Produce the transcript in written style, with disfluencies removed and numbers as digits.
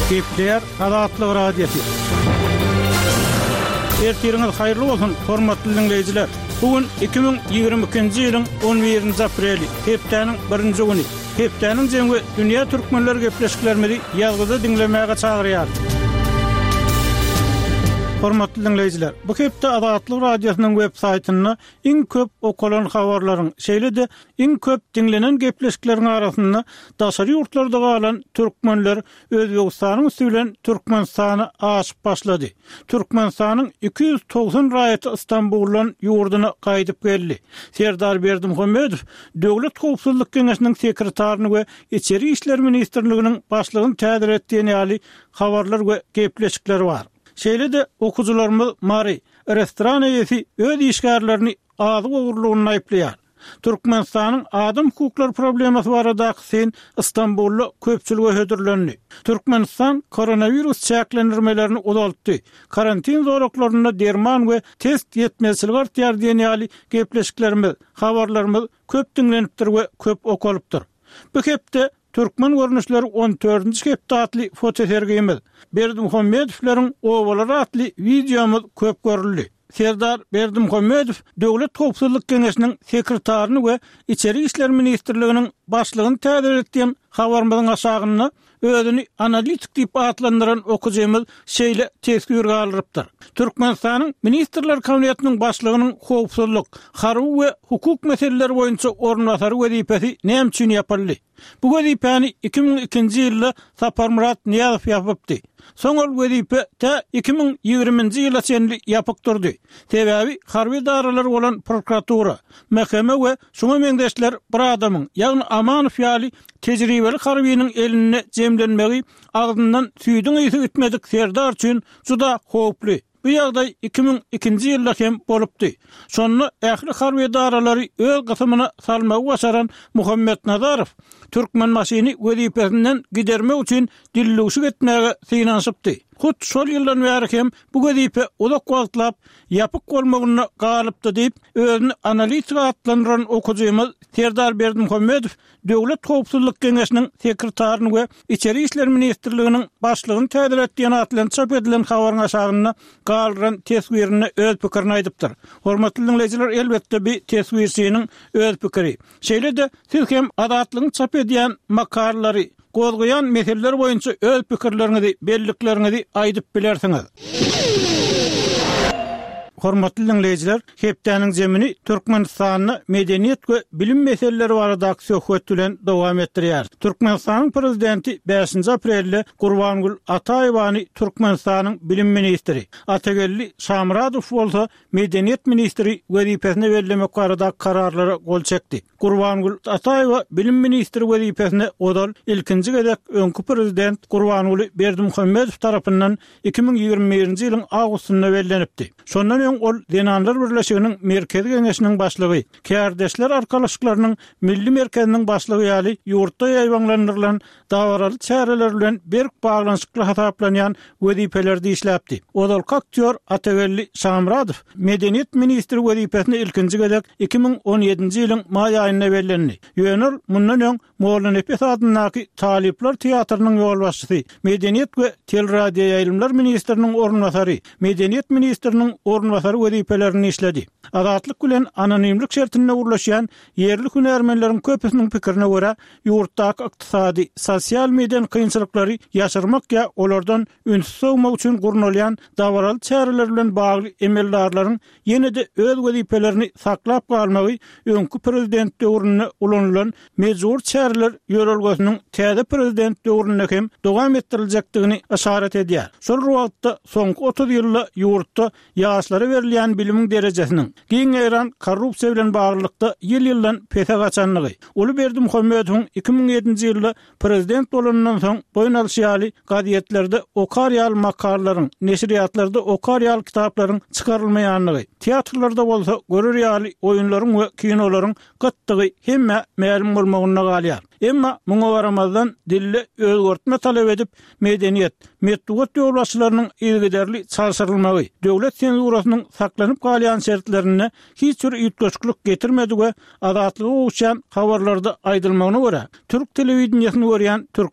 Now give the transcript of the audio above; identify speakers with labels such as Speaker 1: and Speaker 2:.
Speaker 1: Kepler Adatlyk radiosu. Ertiriniz hayırlı olsun, hormatly dinleyijiler. Bugün 2022-nji ýylyň 11-nji apreli, hepdeniň 1-nji güni. Hepdeniň jemgy dünýä türkmenler gepleşiklerini ýazgyda dinlemäge çagyrýar. Hormatly dinleyijiler, bu hepde Adatlyk radiosynyň web saýtyna iň köp okulan habarlaryň, şeýle-de iň köp dinlenen gepleşikleriň arasynda daşary ýurtlarda galan türkmenler Özbegistanyň üstünden Türkmenistany aşyp başlady. Türkmenistanyň 290 raýaty Istanbuldan ýurduna gaýdyp geldi. Serdar Berdimuhammedow Döwlet Howpsuzlyk Keňeşiniň sekretärini we Içeri işler ministrliginiň başlygyny tädir etdiğini ýaly habarlar we gepleşikler bar. Şeýle-de okujularymyz Mari restoran eýesi öz işgärlerini azy gowurlugyny aýplaýar. Türkmenistanyň adam hukuklary problemasy barada sen Istanbulda köpçülüge hödürlendi. Türkmenistan koronavirus çäklendirmelerini uzaltdy. Karantin zoraklaryna derman we test ýetmezçiligi artýar diýen ýaly gepleşiklerimiz, habarlarymyz köp dinlenipdir we köp okalypdyr. Bu hepde Türkmen görnüşleri 14-nji hepde atly fotosergimiz, Berdimuhammedowlaryň owaları atly videomuz köp görüldi. Serdar Berdimuhammedow Döwlet Howpsuzlyk Keňeşiniň sekretärini we Içeri işler ministrliginiň başlygyny tädir etdiň habarymyzyň aşagyna özüni analitik diýip atlandyran okujymyz şeýle tesgir galypdyr. Türkmenistanyň ministrler kabinetiniň başlygynyň howpsuzlyk, harby we hukuk meseleleri boýunça ornatary wezipesi näme üçin ýapyldy? Bu wezipeni 2002-nji ýylda Saparmurat Niýazow ýapypdy. Soňal wezipe ta 2020-nji ýyla çenli ýapyk durdy. Sebäbi harby daralar bolan prokuratura, mahkeme we şoňa meňdeşler bir adamyň, ýagny Amanow ýaly tejribeli harbynyň eline jemlenmegi agdyndan süýdüň ýyty gitmedik Serdar üçin juda howply. Bu ýagdaý 2002-nji ýylda hem bolupdy. Şonu ähli harby daralary öz gysymyna salmagy başaran Muhammed Nazarow Türkmen masyny wezipesinden gidermek üçin dillugşyk etmäge synanşypdy. Hut şol ýyldan bäri hem bu wezipe uzak wagtlap ýapyk bolmagyna galypdy diýip özüni analitik atlandyran okujymyz Serdar Berdimuhammedow Döwlet Howpsuzlyk Keňeşiniň sekretärini we Içeri işler ministrliginiň başlygyny tädir etdiğini atlan çap edilen habaryň aşagyna galyran tesgirini öz pikirini aýdypdyr. Hormatly dinleyijiler, elbetde bir tesgirsiniň öz pikiri. Şeýle-de siz hem adatlygyny çap edýän makalary gozgoyan meseleler boýunça öz pikirleriňizi, belliklerinizi aýdyp bilersiňiz. Hormatly dinleyijiler, hepdeniň jemini Türkmenistanyň medeniýet we bilim meseleleri barada söhbet bilen dowam etdirýär. Türkmenistanyň prezidenti 5-nji aprelde Gurbangul Ataýewany Türkmenistanyň bilim ministri, Atagelli Şamradow bolsa medeniýet ministri wezipesine bellemek barada kararlara gol çekdi. Gurbangul Ataýewa bilim ministri wezipesine odal ilkinji gezek öňkü prezident Gurbangul Berdimuhammedow tarapyndan 2021-nji ýylyň awgustynda bellenipdi. Şondan ol Denanlar Birleşiginiň merkezi keňeşiniň başlygy, Kärdeşler arkalaşyklarynyň milli merkeziniň başlygy ýaly ýurtda ýaýbanlandyrylan dawaraly çäreler bilen berk baglanyşykly hasaplanýan wezipelerdi işläpdi. Odal aktyor Atagelli Şamradow medeniýet ministri wezipesine ilkinji gezek 2017-nji ýylyň maý aýyna bellendi. Ýönür mundan öň Moğol Nefes adyndaky Talipler teatrynyň ýolbaşçysy, medeniýet we teleradio ýaýlymlar ministriniň ornwasary, medeniýet ministriniň ornwasary wezipelerini işledi. Adatlyk bilen anonimlik şertine urlaşýan yerli hünärmenleriň köpüsiniň pikirine görä, ýurtdaky ykdysady, sosial mediýa kynçylyklary ýaşyrmak ýa olardan ünsüz bolmak üçin gurnalýan dawaraly çäreler bilen bagly emellarlaryň ýene-de öz wezipelerini saklap galmagy öňkü prezident döwrüne ulanylan mejbur çäreler ýörelgesiniň täze prezident döwrüne hem dowam etdiriljakdygyny işaret edýär. Şol wagtda soňky 30 ýylda ýurtda ýaşlara berilýän bilimiň derejesiniň giňeýran korrupsiýa bilen baglykda ýyl-ýyldan pete gaçanlygy. Uly Berdimuhammedowyň 2007-nji ýylda prezident bolandan soň boyun alşýaly gazetlerde okar ýaly makalaryň, neşriýatlarda okar ýaly kitaplaryň çykarylmaýanlygy, teatrlarda bolsa görür ýaly oýunlaryň we kinolaryň gitdygy hemme ma'lum bolmagyna galýar. Emma muňa baramazdan dille özgörtme talep edip medeniýet, metduat ýolbaşçylarynyň ilgiderli çalşyrylmagy, döwlet senzurasynyň saklanyp galýan şertlerine hiç bir ýetgeçlik getirmedi we adatlygy uçan habarlarda aýdylmagyna görä, Türk telewizionyny görýän